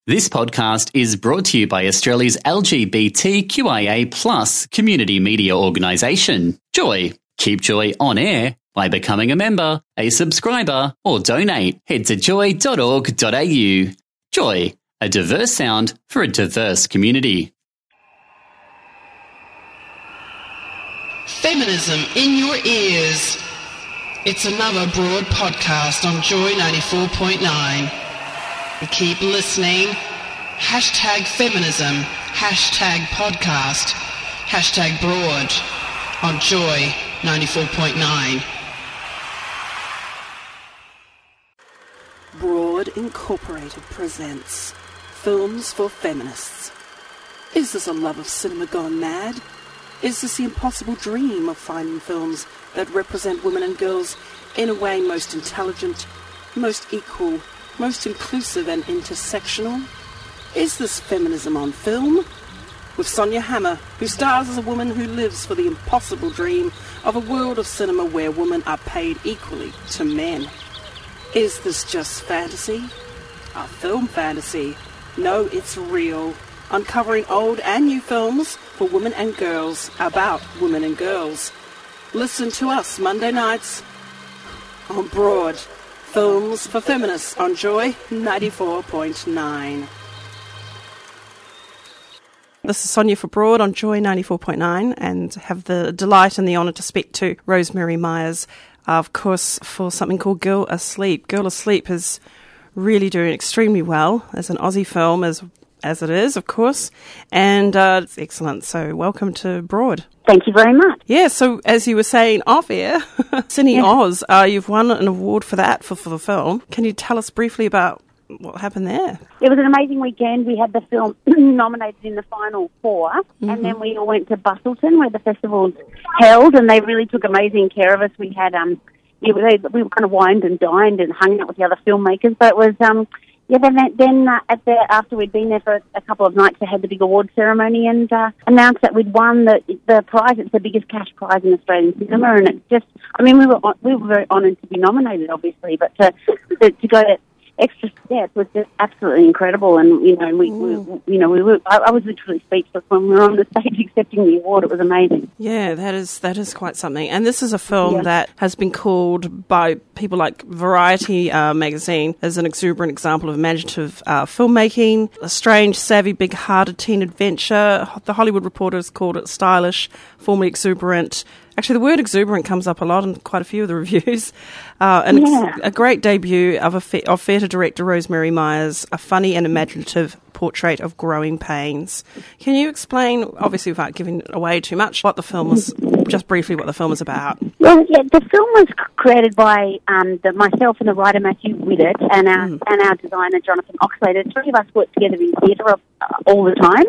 This podcast is brought to you by Australia's LGBTQIA+ community media organisation, Joy. Keep Joy on air by becoming a member, a subscriber, or donate. Head to joy.org.au. Joy, a diverse sound for a diverse community. Feminism in your ears. It's another broad podcast on Joy 94.9. Keep listening. #feminism, #podcast, #broad on Joy 94.9. Broad Incorporated presents Films for Feminists. Is this a love of cinema gone mad? Is this the impossible dream of finding films that represent women and girls in a way most intelligent, most equal, most inclusive and intersectional? Is this feminism on film? With Sonia Hammer, who stars as a woman who lives for the impossible dream of a world of cinema where women are paid equally to men. Is this just fantasy? A film fantasy? No, it's real. Uncovering old and new films for women and girls about women and girls. Listen to us Monday nights on Broad. Films for Feminists on Joy 94.9. This is Sonia for Broad on Joy 94.9 and have the delight and the honour to speak to Rosemary Myers, of course, for something called Girl Asleep. Girl Asleep is really doing extremely well as an Aussie film, as it is, of course, and it's excellent. So welcome to Broad. Thank you very much. Yeah, so as you were saying off air, Cine Oz, you've won an award for that, for the film. Can you tell us briefly about what happened there? It was an amazing weekend. We had the film nominated in the final four, and then we all went to Busselton where the festival's held, and they really took amazing care of us. We had, we were kind of wined and dined and hung out with the other filmmakers, but it was... after we'd been there for a couple of nights, they had the big award ceremony and announced that we'd won the prize. It's the biggest cash prize in Australian cinema, and it just, we were very honoured to be nominated, obviously, but to go that extra step was just absolutely incredible. And I was literally speechless when we were on the stage accepting the award. It was amazing. Yeah, that is quite something. And this is a film that has been called by people like Variety magazine as an exuberant example of imaginative filmmaking, a strange, savvy, big-hearted teen adventure. The Hollywood Reporter has called it stylish, formerly exuberant. Actually, the word exuberant comes up a lot in quite a few of the reviews. It's a great debut of theatre director Rosemary Myers, a funny and imaginative portrait of growing pains. Can you explain, obviously without giving away too much, what the film is, just briefly what the film is about? Well, yeah, the film was created by myself and the writer Matthew Widdett and our designer Jonathan Oxlade. The three of us work together in theatre all the time.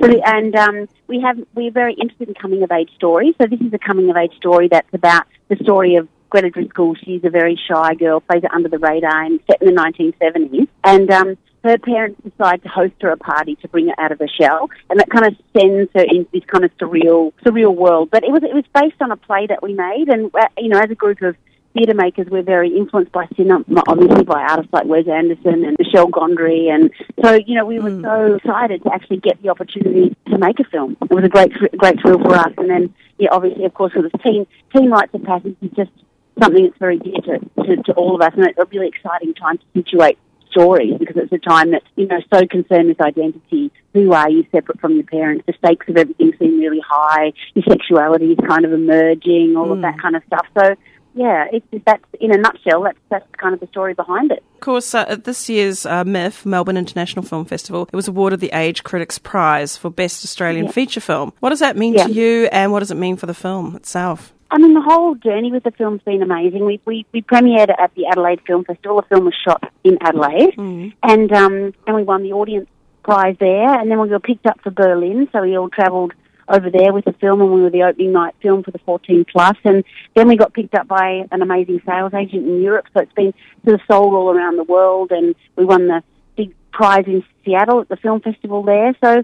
We're very interested in coming-of-age stories. So this is a coming-of-age story that's about the story of Greta Driscoll. She's a very shy girl, plays it under the radar, and set in the 1970s. And her parents decide to host her a party to bring her out of her shell, and that kind of sends her into this kind of surreal world. But it was based on a play that we made, and as a group of theatre makers, we're very influenced by cinema, obviously by artists like Wes Anderson and Michel Gondry, and so we were so excited to actually get the opportunity to make a film. It was a great thrill for us, and then obviously, of course, with this teen rites of passage is just something that's very dear to all of us, and it's a really exciting time to situate stories because it's a time that's so concerned with identity. Who are you separate from your parents? The stakes of everything seem really high. Your sexuality is kind of emerging, all of that kind of stuff. So. Yeah, that's in a nutshell. That's kind of the story behind it. Of course, at this year's MIFF, Melbourne International Film Festival, it was awarded the Age Critics Prize for Best Australian Feature Film. What does that mean to you, and what does it mean for the film itself? The whole journey with the film's been amazing. We premiered at the Adelaide Film Festival. The film was shot in Adelaide, and we won the audience prize there. And then we were picked up for Berlin, so we all travelled over there with the film, and we were the opening night film for the 14 plus, and then we got picked up by an amazing sales agent in Europe, so it's been sort of sold all around the world, and we won the big prize in Seattle at the film festival there. So,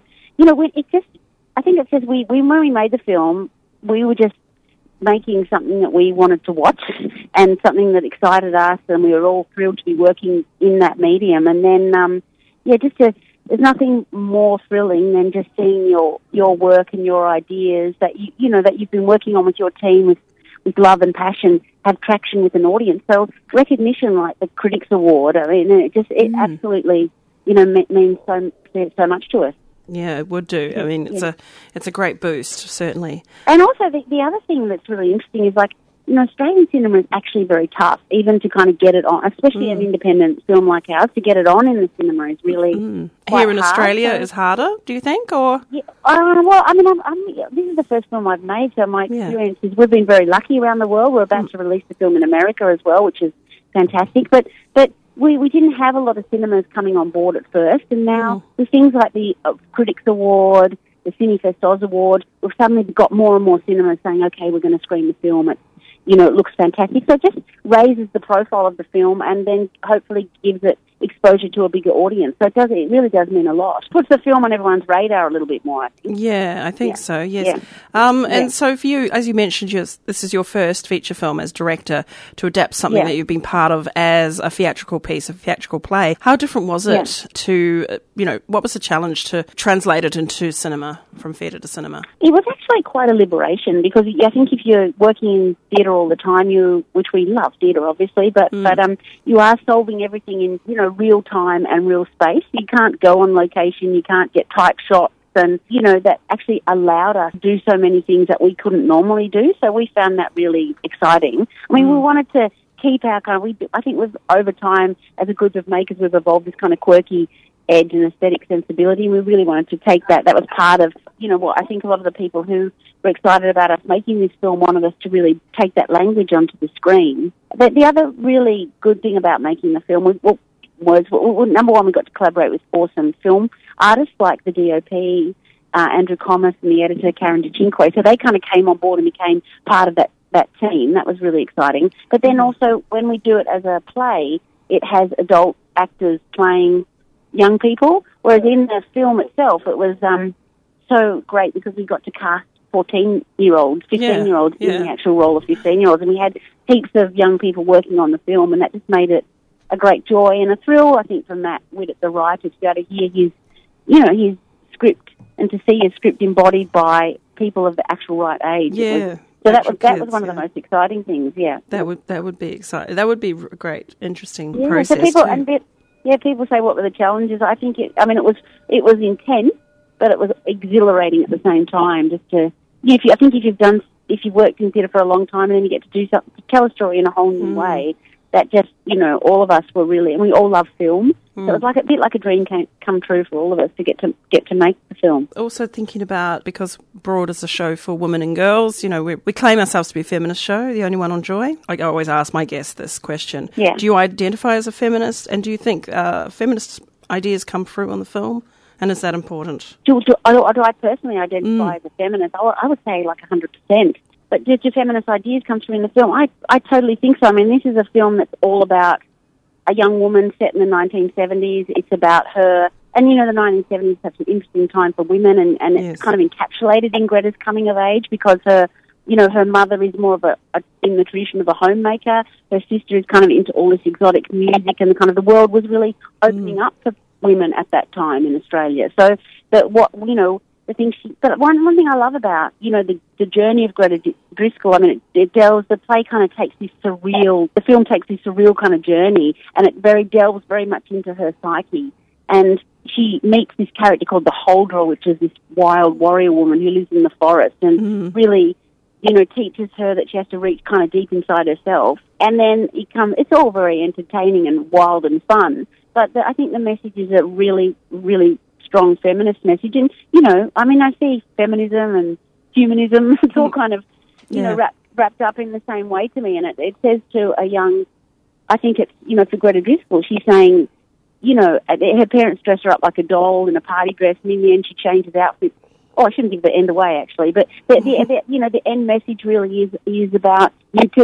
I think it's just when we made the film, we were just making something that we wanted to watch and something that excited us, and we were all thrilled to be working in that medium. And then, just to there's nothing more thrilling than just seeing your work and your ideas that that you've been working on with your team with love and passion have traction with an audience. So recognition like the Critics Award, I mean, it absolutely, means so much to us. Yeah, it would do. I mean, it's a great boost, certainly. And also the other thing that's really interesting is Australian cinema is actually very tough, even to kind of get it on, especially an independent film like ours, to get it on in the cinema is really quite Here in hard. Australia is harder, do you think, or? Yeah, well, I mean, this is the first film I've made, so my experience is we've been very lucky around the world. We're about to release the film in America as well, which is fantastic. But we didn't have a lot of cinemas coming on board at first, and now with things like the Critics Award, the CineFest Oz Award, we've suddenly got more and more cinemas saying, okay, we're going to screen the film. It looks fantastic. So it just raises the profile of the film and then hopefully gives it exposure to a bigger audience. So it really does mean a lot. Puts the film on everyone's radar a little bit more, I think. Yeah, I think so, yes. Yeah. And so for you, as you mentioned, this is your first feature film as director to adapt something that you've been part of as a theatrical piece, a theatrical play. How different was it to, what was the challenge to translate it into cinema, from theatre to cinema? It was actually quite a liberation because I think if you're working in theatre all the time, which we love theatre obviously, but you are solving everything in, real time and real space. You can't go on location, you can't get tight shots, and, that actually allowed us to do so many things that we couldn't normally do. So we found that really exciting. I mean, we wanted to keep our I think over time, as a group of makers, we've evolved this kind of quirky edge and aesthetic sensibility, and we really wanted to take that. That was part of, what I think a lot of the people who were excited about us making this film wanted us to really take that language onto the screen. But the other really good thing about making the film was number one, we got to collaborate with awesome film artists like the DOP, Andrew Comas, and the editor, Karen DeCinque. So they kind of came on board and became part of that team. That was really exciting. But then also, when we do it as a play, it has adult actors playing young people, whereas in the film itself, it was so great because we got to cast 14-year-olds, 15-year-olds in the actual role of 15-year-olds, and we had heaps of young people working on the film, and that just made it a great joy and a thrill, I think, for Matt Witt, the writer, to be able to hear his script and to see his script embodied by people of the actual right age. Yeah. So that was one of the most exciting things. Yeah. That would be exciting. That would be a great, interesting process. process. So people say what were the challenges. I think it was intense, but it was exhilarating at the same time. Just to if you've worked in theatre for a long time and then you get to do something, to tell a story in a whole new way. That just, all of us were really, and we all love film. So it was a bit like a dream come true for all of us to get to make the film. Also thinking about, because Broad is a show for women and girls, we claim ourselves to be a feminist show, the only one on Joy. I always ask my guests this question. Yeah. Do you identify as a feminist, and do you think feminist ideas come through on the film? And is that important? Do I personally identify as a feminist? I would say 100%. But do feminist ideas come through in the film? I totally think so. I mean, this is a film that's all about a young woman set in the 1970s. It's about her, and the 1970s is such an interesting time for women, and it's kind of encapsulated in Greta's coming of age because her mother is more of in the tradition of a homemaker. Her sister is kind of into all this exotic music, and the world was really opening up for women at that time in Australia. So, but but one thing I love about, the journey of Greta Driscoll, I mean, the play kind of takes this the film takes this surreal kind of journey, and it delves very much into her psyche. And she meets this character called the Holdra, which is this wild warrior woman who lives in the forest, and really, teaches her that she has to reach kind of deep inside herself. And then it's all very entertaining and wild and fun. But I think the message is a really, really strong feminist message. And, I see feminism and humanism, it's all kind of, wrapped up in the same way to me. And it says to a young, I think it's, for Greta Driscoll, she's saying, her parents dress her up like a doll in a party dress, and in the end she changes outfits. Oh, I shouldn't give the end away, actually. But, the end message really is about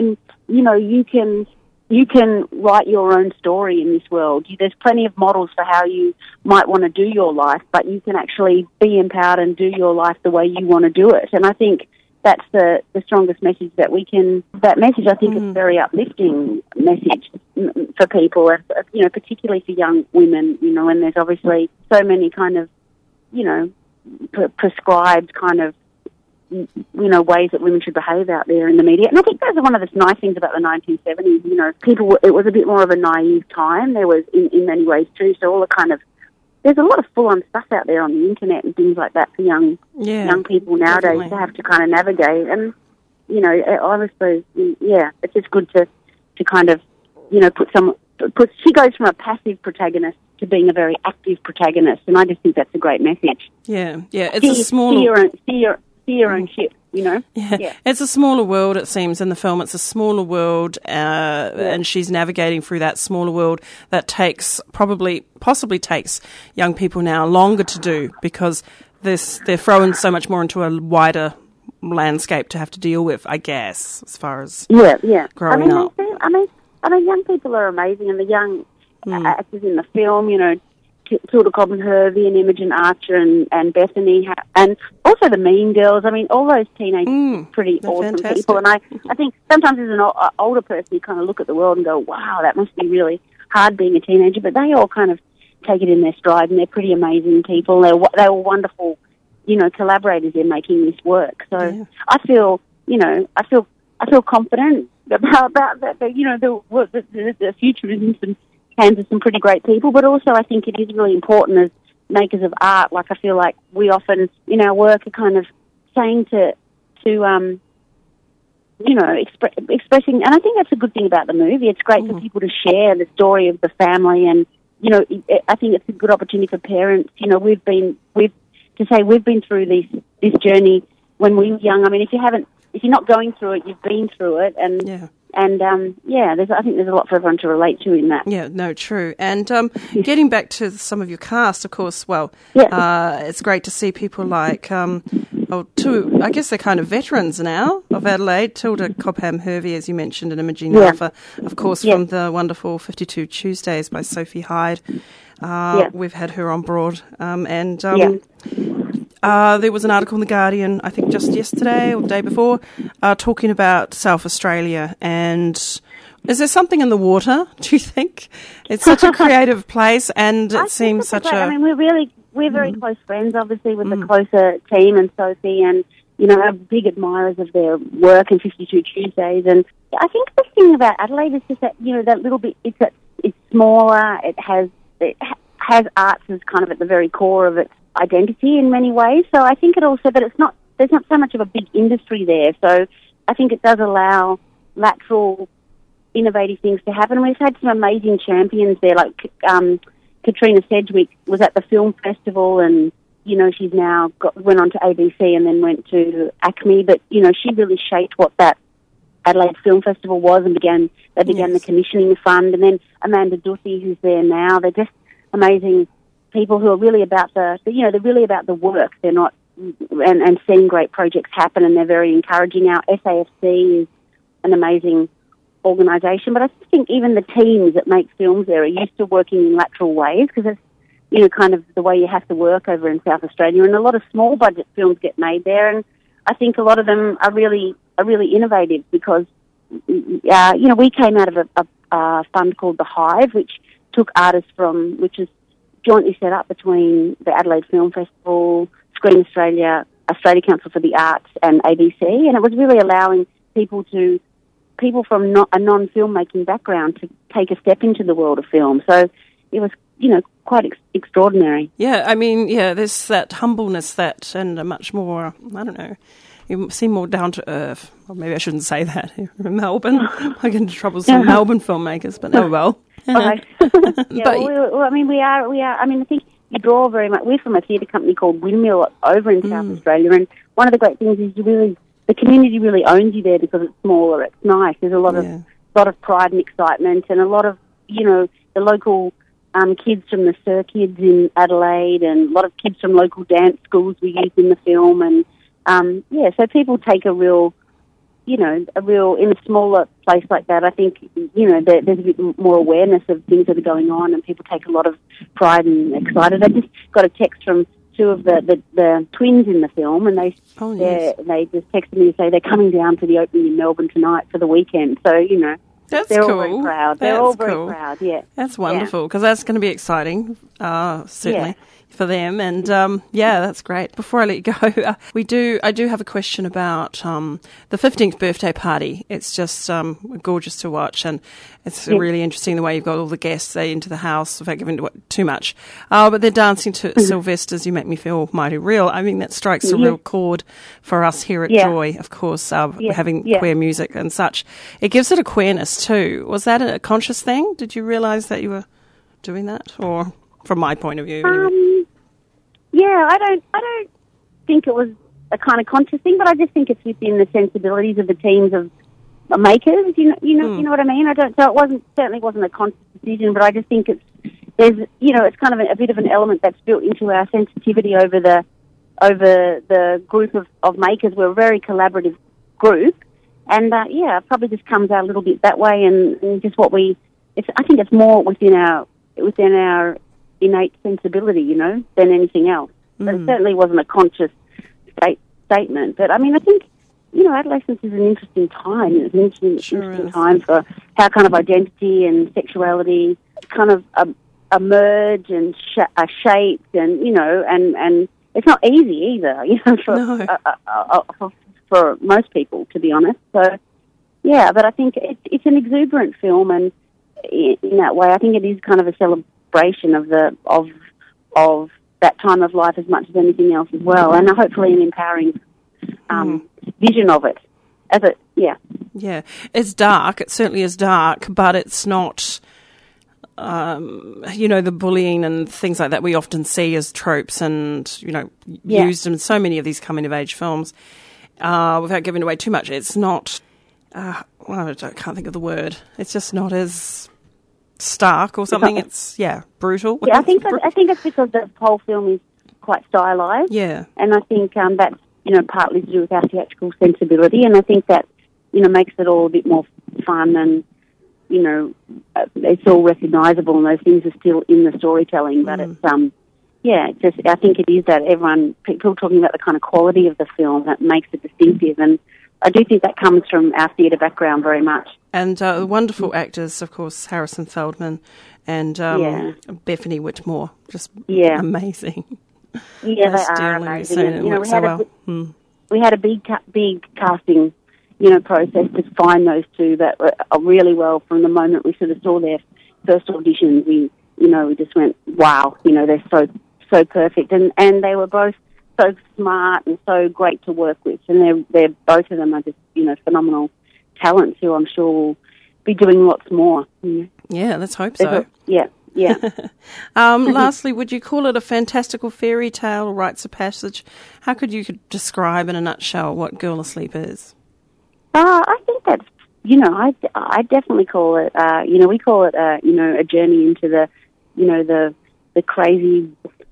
you can write your own story in this world. There's plenty of models for how you might want to do your life, but you can actually be empowered and do your life the way you want to do it. And I think that's the strongest message that we can. That message, I think, is a very uplifting message. for people, you know, particularly for young women, you know, and there's obviously so many kind of, you know, prescribed kind of, you know, ways that women should behave out there in the media. And I think that's one of the nice things about the 1970s, you know, it was a bit more of a naive time. There was, in many ways too, so all the kind of, there's a lot of full-on stuff out there on the internet and things like that for young people nowadays definitely. To have to kind of navigate. And, you know, I suppose, yeah, it's just good to kind of, you know, she goes from a passive protagonist to being a very active protagonist, and I just think that's a great message. Yeah, it's a smaller... See your own ship, you know? Yeah. It's a smaller world, it seems, in the film. It's a smaller world, and she's navigating through that smaller world that possibly takes young people now longer to do, because they're throwing so much more into a wider landscape to have to deal with, I guess, as far as growing up. I mean, young people are amazing, and the young actors in the film, you know, Tilda Cobham-Hervey and Imogen Archer and Bethany, and also the Mean Girls. I mean, all those teenagers pretty awesome fantastic. People. And I think sometimes as an older person, you kind of look at the world and go, wow, that must be really hard being a teenager. But they all kind of take it in their stride, and they're pretty amazing people. They were wonderful, you know, collaborators in making this work. So I feel, you know, I feel confident about that. You know, the future is in some hands of some pretty great people, but also I think it is really important as makers of art. Like, I feel like we often in our work are kind of saying to you know, expressing, and I think that's a good thing about the movie. It's great for people to share the story of the family, and, you know, I think it's a good opportunity for parents. You know, we've been through this journey when we were young. I mean, if you're not going through it, you've been through it, and I think there's a lot for everyone to relate to in that. Yeah, no, true. And getting back to some of your cast, of course, it's great to see people like, I guess they're kind of veterans now of Adelaide, Tilda Cobham-Hervey, as you mentioned, and Imogen Archer, of course, from the wonderful 52 Tuesdays by Sophie Hyde. We've had her on board. There was an article in The Guardian, I think just yesterday or the day before, talking about South Australia. And is there something in the water, do you think? It's such a creative place, and it seems such a... I mean, we're very close friends, obviously, with the closer team and Sophie, and, you know, are big admirers of their work in 52 Tuesdays. And I think the thing about Adelaide is just that, you know, that little bit, it's smaller, it has arts as kind of at the very core of its identity in many ways. So I think it also, but there's not so much of a big industry there. So I think it does allow lateral, innovative things to happen. We've had some amazing champions there, like Katrina Sedgwick was at the film festival, and, you know, she's now went on to ABC and then went to ACME. But, you know, she really shaped what that Adelaide Film Festival was, and began the commissioning fund. And then Amanda Duthie, who's there now. They're just amazing people who are really about they're really about the work. They're not, and seeing great projects happen, and they're very encouraging. Our SAFC is an amazing organisation, but I think even the teams that make films there are used to working in lateral ways, because it's, you know, kind of the way you have to work over in South Australia, and a lot of small budget films get made there, and I think a lot of them are really innovative, because you know, we came out of a fund called The Hive, which took artists which is jointly set up between the Adelaide Film Festival, Screen Australia, Australia Council for the Arts, and ABC, and it was really allowing people from a non-filmmaking background to take a step into the world of film. So it was, you know, quite extraordinary. Yeah, I mean, there's that humbleness and a much more, I don't know, you seem more down to earth. Or maybe I shouldn't say that. In Melbourne, I get into trouble with some Melbourne filmmakers, but oh well. Okay. We are. I mean, I think you draw very much. We're from a theatre company called Windmill over in South Australia, and one of the great things is the community really owns you there, because it's smaller. It's nice. There's a lot of pride and excitement, and a lot of, you know, the local kids from the Sir Kids in Adelaide, and a lot of kids from local dance schools we use in the film, and so people take a real, in a smaller place like that, I think, you know, there's a bit more awareness of things that are going on, and people take a lot of pride and excited. I just got a text from two of the twins in the film, and they just texted me to say they're coming down to the opening in Melbourne tonight for the weekend. So, you know, That's They're cool. all very proud. They're all very proud, yeah. That's wonderful, because that's going to be exciting, certainly, for them. And, that's great. Before I let you go, I do have a question about the 15th birthday party. It's just gorgeous to watch, and it's really interesting the way you've got all the guests into the house, without giving too much. But they're dancing to Sylvester's You Make Me Feel Mighty Real. I mean, that strikes a real chord for us here at Joy, of course, having queer music and such. It gives it a queerness too. Was that a conscious thing? Did you realise that you were doing that? Or from my point of view? Anyway? I don't think it was a kind of conscious thing, but I just think it's within the sensibilities of the teams of makers. You know what I mean? It certainly wasn't a conscious decision, but I just think it's kind of a bit of an element that's built into our sensitivity over the group of makers. We're a very collaborative group, and it probably just comes out a little bit that way, and just I think it's more within our innate sensibility, than anything else. But it certainly wasn't a conscious statement. But I mean, I think, adolescence is an interesting time. It's an interesting time for how kind of identity and sexuality kind of emerge and are shaped, and and it's not easy either, for most people, to be honest. So but I think it's an exuberant film, and in that way, I think it is kind of a celebration of that time of life as much as anything else as well, and hopefully an empowering vision of it. It's dark. It certainly is dark, but it's not, the bullying and things like that we often see as tropes and used in so many of these coming of age films. Without giving away too much, it's not. I can't think of the word. It's just not as stark or something. It's brutal. I think it's because the whole film is quite stylized. Yeah, and I think that's partly to do with our theatrical sensibility, and I think that makes it all a bit more fun, and it's all recognisable, and those things are still in the storytelling. But it's it's just, I think it is that people talking about the kind of quality of the film that makes it distinctive, and I do think that comes from our theatre background very much. And wonderful actors, of course, Harrison Feldman and Bethany Whitmore, just amazing. Yeah, they are amazing. We had a big casting, process to find those two that were really well. From the moment we sort of saw their first auditions, we just went, wow, they're so perfect, and they were both so smart and so great to work with, and they're both of them are just phenomenal talents who I'm sure will be doing lots more. Yeah, let's hope so. Yeah. Lastly, would you call it a fantastical fairy tale or rites of passage? How could you describe in a nutshell what Girl Asleep is? I think that's, I definitely call it, we call it, a journey into the crazy,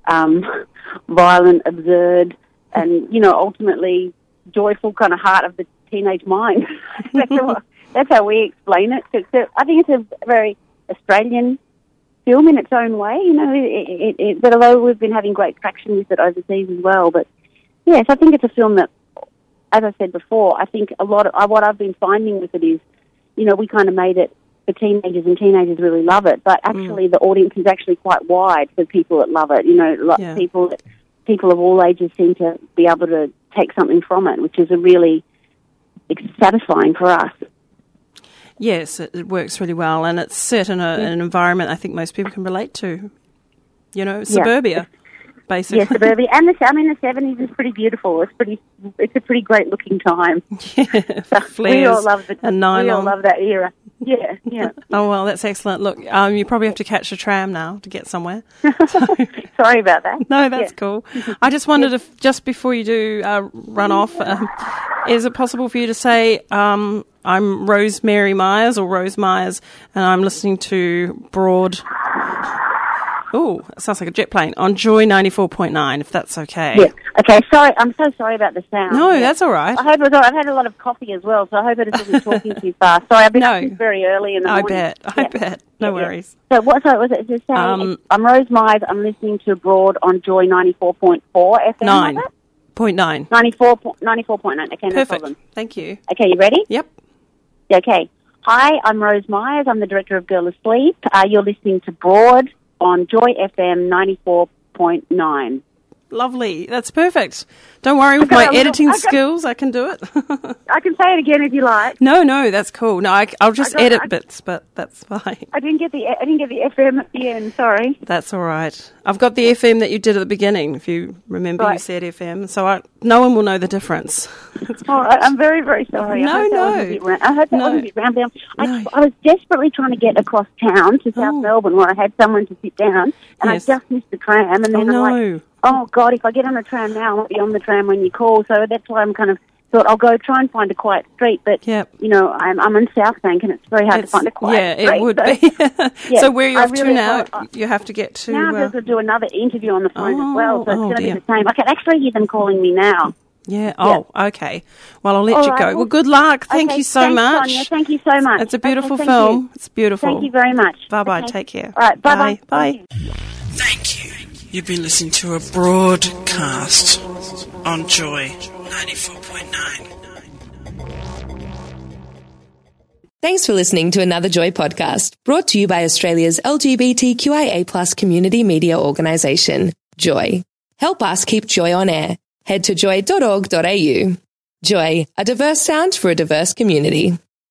violent, absurd, and, ultimately joyful kind of heart of the teenage mind. That's how we explain it. I think it's a very Australian film in its own way, but although we've been having great traction with it overseas as well. But yes, I think it's a film that, as I said before, I think a lot of what I've been finding with it is, we kind of made it for teenagers, and teenagers really love it, but actually the audience is actually quite wide for people that love it. People of all ages seem to be able to take something from it, which is it's satisfying for us. Yes, it works really well, and it's set in an environment I think most people can relate to. Suburbia, basically. Yeah, suburbia, and the 70s is pretty beautiful. It's a pretty great looking time. Yeah, we all love it. And nylon. We all love that era. Yeah. Oh well, that's excellent. Look, you probably have to catch a tram now to get somewhere. Sorry about that. No, that's cool. I just wondered if, just before you do run off, is it possible for you to say, I'm Rosemary Myers or Rose Myers, and I'm listening to Broad... Oh, it sounds like a jet plane. On Joy 94.9, if that's okay. Yeah. Okay, sorry. I'm so sorry about the sound. No, that's all right. I hope it's all right. I've had a lot of coffee as well, so I hope it isn't talking too fast. Sorry, I've been up very early in the morning. I bet. No worries. So what was it? Just saying, I'm Rose Myers. I'm listening to Broad on Joy 94.4 FM. 9.9. 94.9. Okay, no Perfect. problem. Thank you. Okay, you ready? Yep. Okay. Hi, I'm Rose Myers. I'm the director of Girl Asleep. You're listening to Broad on Joy FM 94.9. Lovely. That's perfect. Don't worry, with my editing skills, I can do it. I can say it again if you like. No, that's cool. No, I'll just edit bits, but that's fine. I didn't get the FM at the end, sorry. That's all right. I've got the FM that you did at the beginning, if you remember. Right. You said FM, so no one will know the difference. All right, I'm very, very sorry. No. I hope that wasn't a bit rambling. I was desperately trying to get across town to South Melbourne where I had someone to sit down, and I just missed the tram, and then I'm like, oh, God, if I get on the tram now, I won't be on the tram when you call. So that's why I'm kind of thought I'll go try and find a quiet street. But, you know, I'm in South Bank and it's very hard to find a quiet street. Yeah, it would be. So where are you off to now? You have to get to... Now I'm going to do another interview on the phone as well. So it's going to be the same. I can actually hear them calling me now. Yeah. Oh, okay. Well, I'll let you go. Well, good luck. Thank you so much. Sonia. Thank you so much. It's a beautiful film. It's beautiful. Thank you very much. Bye-bye. Take care. All right. Bye-bye. Bye. Thank you. You've been listening to a broadcast on Joy 94.9. Thanks for listening to another Joy podcast, brought to you by Australia's LGBTQIA+ community media organisation, Joy. Help us keep Joy on air. Head to joy.org.au. Joy, a diverse sound for a diverse community.